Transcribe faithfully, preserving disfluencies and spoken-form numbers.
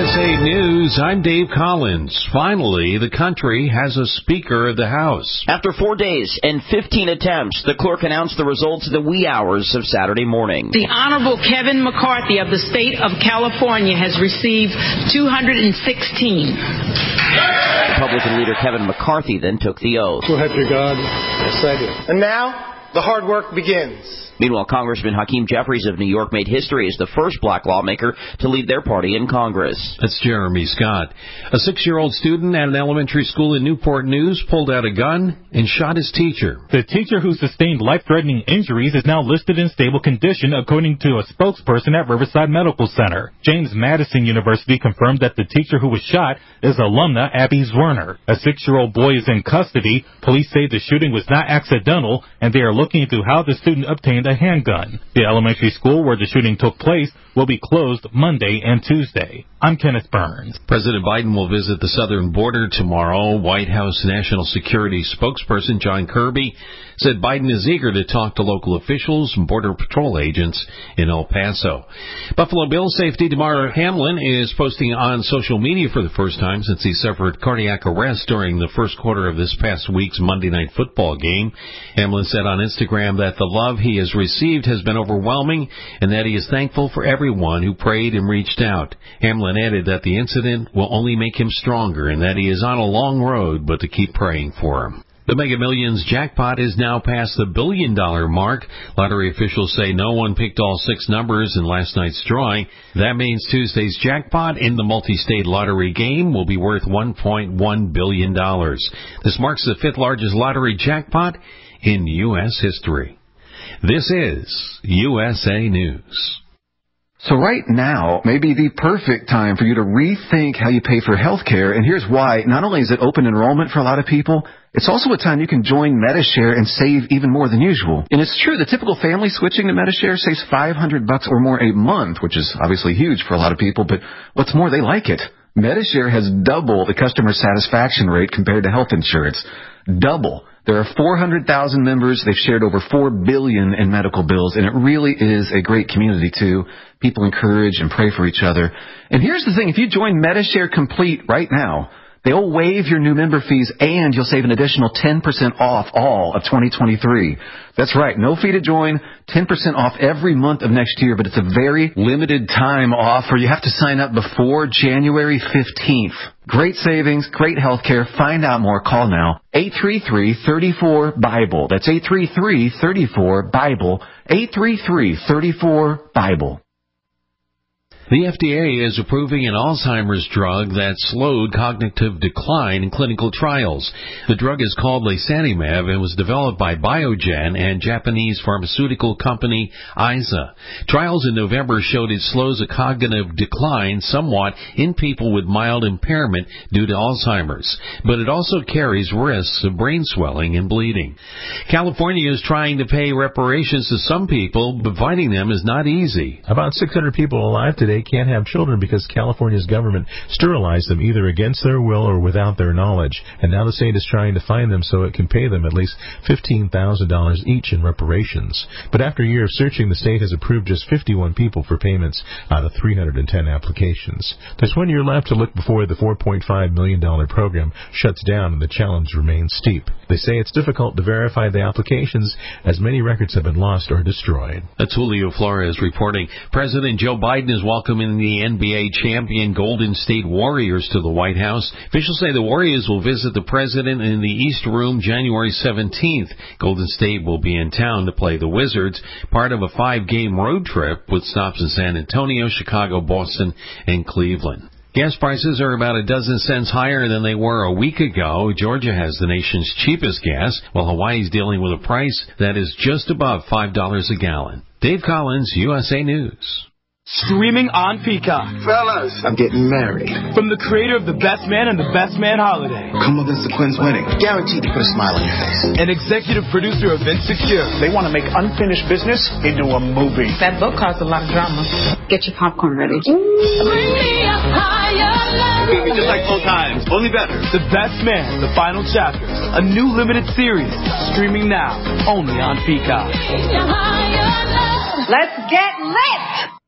S A News, I'm Dave Collins. Finally, the country has a Speaker of the House. After four days and fifteen attempts, the clerk announced the results in the wee hours of Saturday morning. The Honorable Kevin McCarthy of the state of California has received two hundred sixteen. Republican leader Kevin McCarthy then took the oath. So help you God. Yes, I do. And now, the hard work begins. Meanwhile, Congressman Hakeem Jeffries of New York made history as the first black lawmaker to lead their party in Congress. That's Jeremy Scott. A six-year-old student at an elementary school in Newport News pulled out a gun and shot his teacher. The teacher who sustained life-threatening injuries is now listed in stable condition, according to a spokesperson at Riverside Medical Center. James Madison University confirmed that the teacher who was shot is alumna Abby Zwerner. A six-year-old boy is in custody. Police say the shooting was not accidental, and they are looking into how the student obtained a handgun. The elementary school where the shooting took place will be closed Monday and Tuesday. I'm Kenneth Burns. President Biden will visit the southern border tomorrow. White House National Security spokesperson John Kirby said Biden is eager to talk to local officials and Border Patrol agents in El Paso. Buffalo Bills safety Damar Hamlin is posting on social media for the first time since he suffered cardiac arrest during the first quarter of this past week's Monday Night Football game. Hamlin said on Instagram that the love he has received has been overwhelming and that he is thankful for everyone who prayed and reached out. Hamlin added that the incident will only make him stronger and that he is on a long road, but to keep praying for him. The Mega Millions jackpot is now past the billion-dollar mark. Lottery officials say no one picked all six numbers in last night's drawing. That means Tuesday's jackpot in the multi-state lottery game will be worth one point one billion dollars. This marks the fifth largest lottery jackpot in U S history. This is U S A News. So right now may be the perfect time for you to rethink how you pay for health care, and here's why. Not only is it open enrollment for a lot of people, it's also a time you can join Medi-Share and save even more than usual. And it's true, the typical family switching to Medi-Share saves five hundred bucks or more a month, which is obviously huge for a lot of people, but what's more, they like it. Medi-Share has double the customer satisfaction rate compared to health insurance. Double. There are four hundred thousand members. They've shared over four billion dollars in medical bills, and it really is a great community, too. People encourage and pray for each other. And here's the thing. If you join Medi-Share Complete right now, they'll waive your new member fees, and you'll save an additional ten percent off all of twenty twenty-three. That's right. No fee to join, ten percent off every month of next year, but it's a very limited time offer. You have to sign up before January fifteenth. Great savings, great health care. Find out more. Call now. eight three three, three four, BIBLE. That's eight three three, three four, BIBLE. eight three three, three four, BIBLE. The F D A is approving an Alzheimer's drug that slowed cognitive decline in clinical trials. The drug is called lecanemab and was developed by Biogen and Japanese pharmaceutical company Eisai. Trials in November showed it slows a cognitive decline somewhat in people with mild impairment due to Alzheimer's, but it also carries risks of brain swelling and bleeding. California is trying to pay reparations to some people, but finding them is not easy. About six hundred people alive today can't have children because California's government sterilized them either against their will or without their knowledge. And now the state is trying to find them so it can pay them at least fifteen thousand dollars each in reparations. But after a year of searching, the state has approved just fifty-one people for payments out of three hundred ten applications. There's one year left to look before the four point five million dollars program shuts down and the challenge remains steep. They say it's difficult to verify the applications as many records have been lost or destroyed. That's Julio Flores reporting. President Joe Biden is welcoming the N B A champion Golden State Warriors to the White House. Officials say the Warriors will visit the president in the East Room January seventeenth. Golden State will be in town to play the Wizards, part of a five-game road trip with stops in San Antonio, Chicago, Boston, and Cleveland. Gas prices are about a dozen cents higher than they were a week ago. Georgia has the nation's cheapest gas, while Hawaii's dealing with a price that is just above five dollars a gallon. Dave Collins, U S A News. Streaming on Peacock. Fellas, I'm getting married. From the creator of The Best Man and The Best Man Holiday. Come against the Quinn's wedding. Guaranteed to put a smile on your face. And executive producer of Insecure. They want to make unfinished business into a movie. That book caused a lot of drama. Get your popcorn ready. Bring me up higher. Just like old times, only better. The Best Man, The Final Chapters. A new limited series. Streaming now. Only on Peacock. Let's get lit!